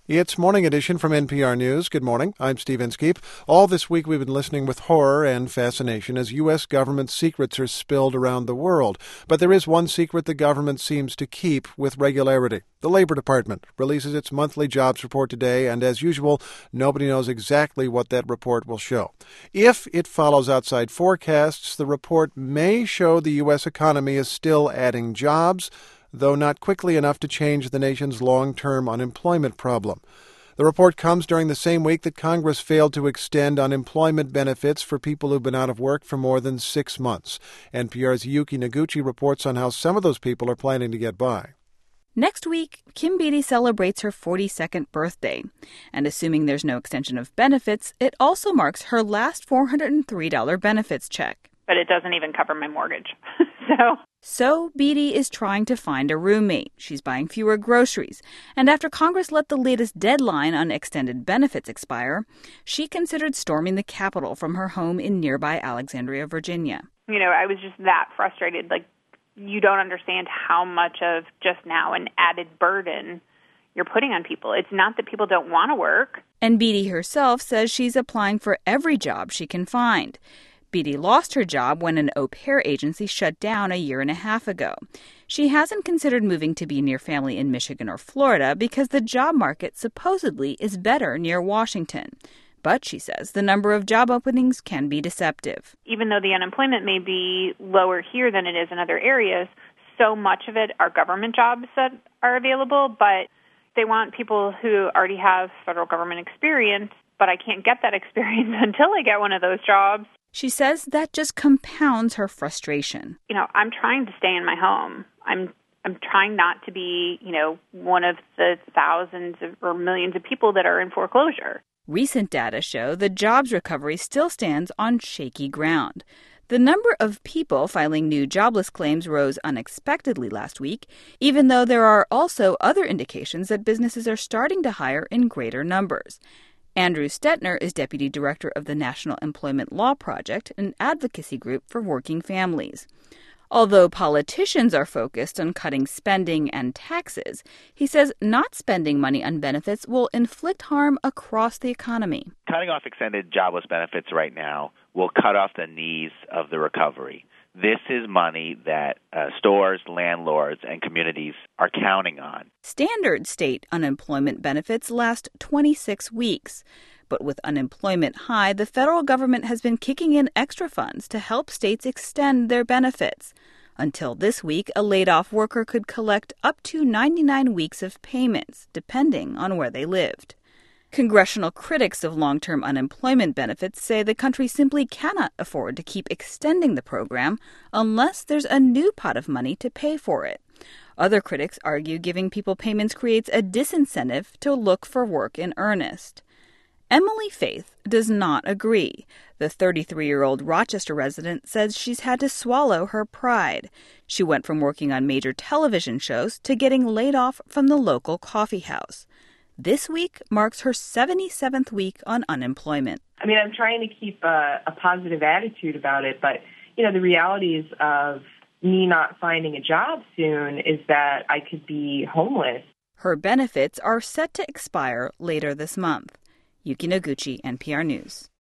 It's Morning Edition from NPR News. Good morning. I'm Steve Inskeep. All this week we've been listening with horror and fascination as U.S. government secrets are spilled around the world. But there is one secret the government seems to keep with regularity. The Labor Department releases its monthly jobs report today, and as usual, nobody knows exactly what that report will show. If it follows outside forecasts, the report may show the U.S. economy is still adding jobs, though not quickly enough to change the nation's long-term unemployment problem. The report comes during the same week that Congress failed to extend unemployment benefits for people who've been out of work for more than 6 months. NPR's Yuki Noguchi reports on how some of those people are planning to get by. Next week, Kim Beatty celebrates her 42nd birthday. And assuming there's no extension of benefits, it also marks her last $403 benefits check. But it doesn't even cover my mortgage. So Beatty is trying to find a roommate. She's buying fewer groceries. And after Congress let the latest deadline on extended benefits expire, she considered storming the Capitol from her home in nearby Alexandria, Virginia. I was just that frustrated. You don't understand how much of just now an added burden you're putting on people. It's not that people don't want to work. And Beatty herself says she's applying for every job she can find. Beatty lost her job when an au pair agency shut down a year and a half ago. She hasn't considered moving to be near family in Michigan or Florida because the job market supposedly is better near Washington. But she says the number of job openings can be deceptive. Even though the unemployment may be lower here than it is in other areas, so much of it are government jobs that are available, but they want people who already have federal government experience, but I can't get that experience until I get one of those jobs. She says that just compounds her frustration. I'm trying to stay in my home. I'm trying not to be, one of the thousands or millions of people that are in foreclosure. Recent data show the jobs recovery still stands on shaky ground. The number of people filing new jobless claims rose unexpectedly last week, even though there are also other indications that businesses are starting to hire in greater numbers. Andrew Stetner is deputy director of the National Employment Law Project, an advocacy group for working families. Although politicians are focused on cutting spending and taxes, he says not spending money on benefits will inflict harm across the economy. Cutting off extended jobless benefits right now will cut off the knees of the recovery. This is money that stores, landlords, and communities are counting on. Standard state unemployment benefits last 26 weeks. But with unemployment high, the federal government has been kicking in extra funds to help states extend their benefits. Until this week, a laid-off worker could collect up to 99 weeks of payments, depending on where they lived. Congressional critics of long-term unemployment benefits say the country simply cannot afford to keep extending the program unless there's a new pot of money to pay for it. Other critics argue giving people payments creates a disincentive to look for work in earnest. Emily Faith does not agree. The 33-year-old Rochester resident says she's had to swallow her pride. She went from working on major television shows to getting laid off from the local coffee house. This week marks her 77th week on unemployment. I'm trying to keep a positive attitude about it, but, the realities of me not finding a job soon is that I could be homeless. Her benefits are set to expire later this month. Yuki Noguchi, NPR News.